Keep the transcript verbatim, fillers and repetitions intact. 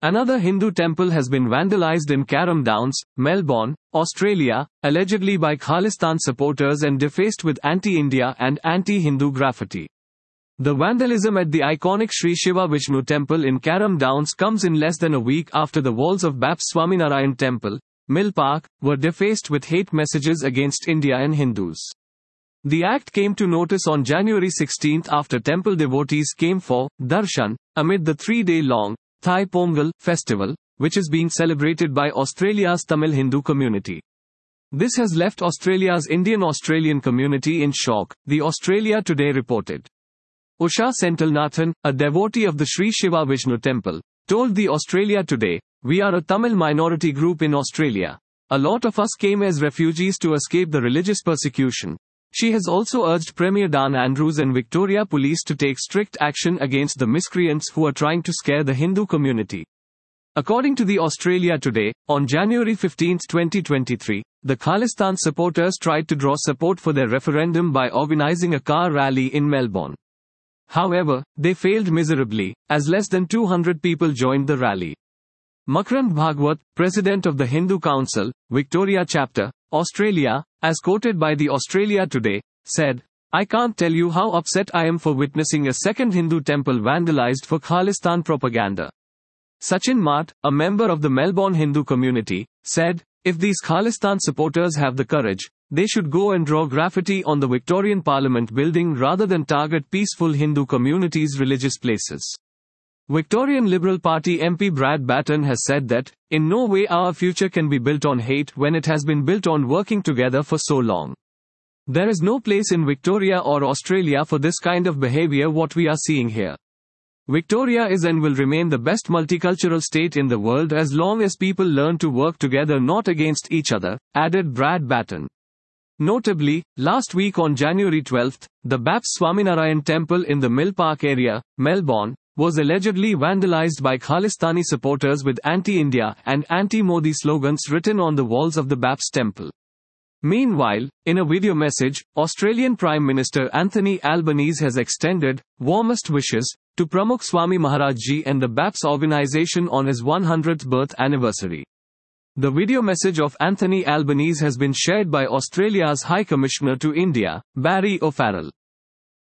Another Hindu temple has been vandalized in Carrum Downs, Melbourne, Australia, allegedly by Khalistan supporters and defaced with anti-India and anti-Hindu graffiti. The vandalism at the iconic Sri Shiva Vishnu temple in Carrum Downs comes in less than a week after the walls of Baps Swaminarayan temple, Mill Park, were defaced with hate messages against India and Hindus. The act came to notice on January sixteenth after temple devotees came for darshan amid the three-day-long Thai Pongal festival, which is being celebrated by Australia's Tamil Hindu community. This has left Australia's Indian-Australian community in shock, the Australia Today reported. Usha Senthilnathan, a devotee of the Sri Shiva Vishnu temple, told the Australia Today, "We are a Tamil minority group in Australia. A lot of us came as refugees to escape the religious persecution." She has also urged Premier Dan Andrews and Victoria Police to take strict action against the miscreants who are trying to scare the Hindu community. According to the Australia Today, on January fifteenth twenty twenty-three, the Khalistan supporters tried to draw support for their referendum by organising a car rally in Melbourne. However, they failed miserably, as less than two hundred people joined the rally. Makarand Bhagwat, president of the Hindu Council, Victoria Chapter, Australia, as quoted by the Australia Today, said, "I can't tell you how upset I am for witnessing a second Hindu temple vandalized for Khalistan propaganda." Sachin Math, a member of the Melbourne Hindu community, said, "If these Khalistan supporters have the courage, they should go and draw graffiti on the Victorian Parliament building rather than target peaceful Hindu communities' religious places." Victorian Liberal Party M P Brad Batten has said that, "In no way our future can be built on hate when it has been built on working together for so long. There is no place in Victoria or Australia for this kind of behaviour what we are seeing here. Victoria is and will remain the best multicultural state in the world as long as people learn to work together not against each other," added Brad Batten. Notably, last week on January twelfth, the Baps Swaminarayan temple in the Mill Park area, Melbourne, was allegedly vandalized by Khalistani supporters with anti-India and anti-Modi slogans written on the walls of the Baps temple. Meanwhile, in a video message, Australian Prime Minister Anthony Albanese has extended warmest wishes to Pramukh Swami Maharaj Ji and the Baps organisation on his one hundredth birth anniversary. The video message of Anthony Albanese has been shared by Australia's High Commissioner to India, Barry O'Farrell.